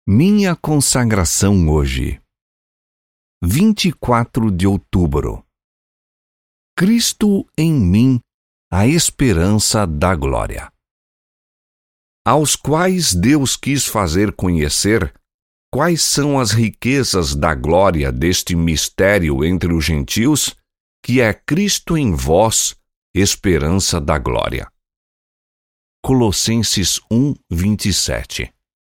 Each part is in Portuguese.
Minha consagração hoje. 24 de outubro. Cristo em mim, a esperança da glória. Aos quais Deus quis fazer conhecer quais são as riquezas da glória deste mistério entre os gentios, que é Cristo em vós, esperança da glória. Colossenses 1:27.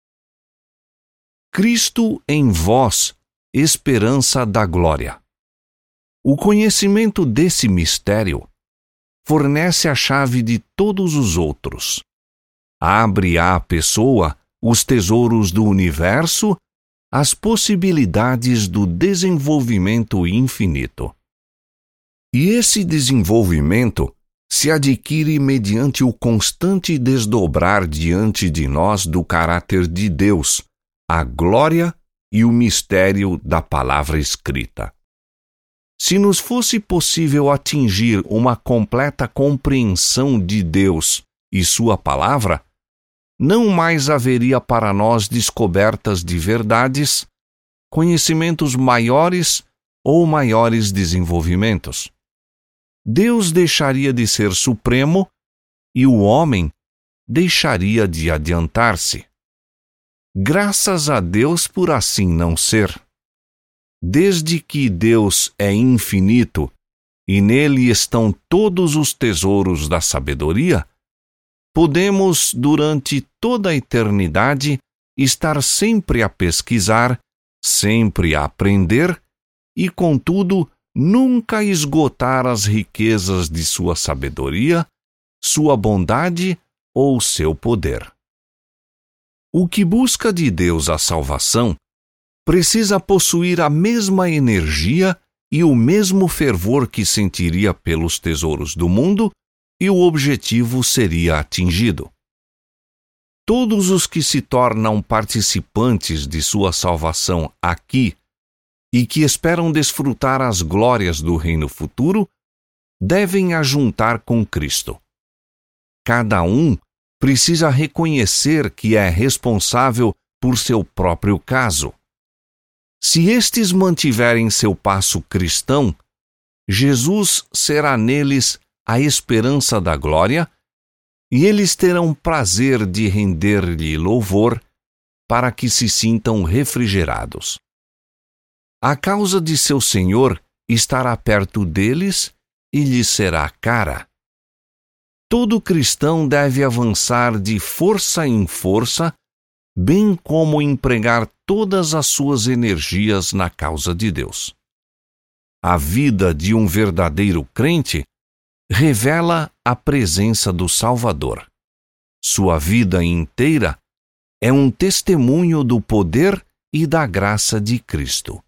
Cristo em vós, esperança da glória. O conhecimento desse mistério fornece a chave de todos os outros. Abre à pessoa os tesouros do universo, as possibilidades do desenvolvimento infinito. E esse desenvolvimento se adquire mediante o constante desdobrar diante de nós do caráter de Deus, a glória e o mistério da palavra escrita. Se nos fosse possível atingir uma completa compreensão de Deus e sua palavra, não mais haveria para nós descobertas de verdades, conhecimentos maiores ou maiores desenvolvimentos. Deus deixaria de ser supremo e o homem deixaria de adiantar-se. Graças a Deus por assim não ser. Desde que Deus é infinito e nele estão todos os tesouros da sabedoria, podemos, durante toda a eternidade, estar sempre a pesquisar, sempre a aprender e, contudo, nunca esgotar as riquezas de sua sabedoria, sua bondade ou seu poder. O que busca de Deus a salvação precisa possuir a mesma energia e o mesmo fervor que sentiria pelos tesouros do mundo, e o objetivo seria atingido. Todos os que se tornam participantes de sua salvação aqui e que esperam desfrutar as glórias do reino futuro, devem ajuntar com Cristo. Cada um precisa reconhecer que é responsável por seu próprio caso. Se estes mantiverem seu passo cristão, Jesus será neles a esperança da glória, e eles terão prazer de render-lhe louvor para que se sintam refrigerados. A causa de seu Senhor estará perto deles e lhes será cara. Todo cristão deve avançar de força em força, bem como empregar todas as suas energias na causa de Deus. A vida de um verdadeiro crente revela a presença do Salvador. Sua vida inteira é um testemunho do poder e da graça de Cristo.